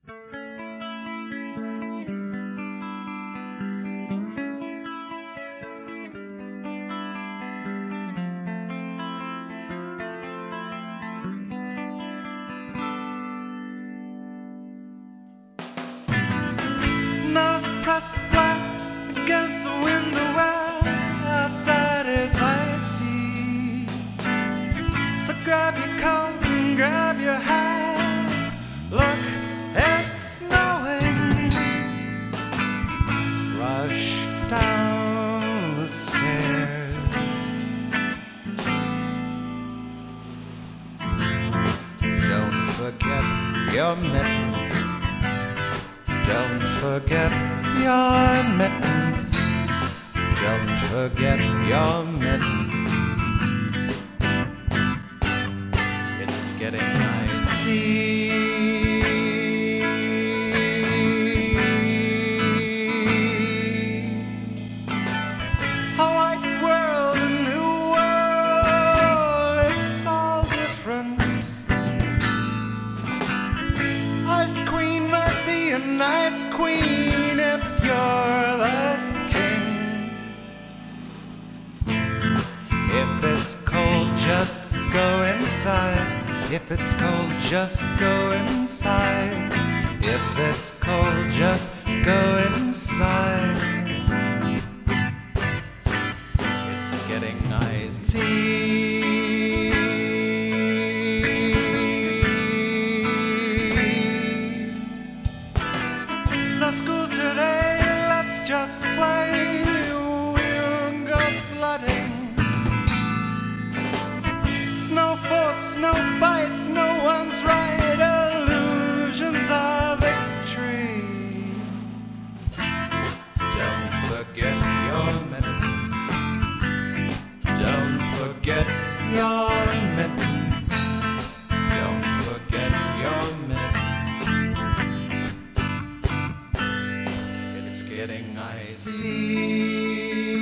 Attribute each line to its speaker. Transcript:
Speaker 1: Nose pressed flat against the window where outside it's icy. So grab your coat and grab your hat. Look, it's snowing. Rush down the stairs.
Speaker 2: Don't forget your mittens.
Speaker 1: Don't forget your mittens.
Speaker 2: Don't forget your mittens. It's getting icy.
Speaker 1: A white world, a new world, it's all different. Ice Queen might be a nice queen if you're the king. If it's cold, just go inside. If it's cold, just go inside. If it's cold, just go inside.
Speaker 2: It's getting icy.
Speaker 1: No school today, let's just play. We'll go sledding. Snow forts, snow fights, no one's right. Illusions of victory.
Speaker 2: Don't forget your mittens. Don't forget
Speaker 1: Your mittens.
Speaker 2: Don't forget your mittens. It's getting icy.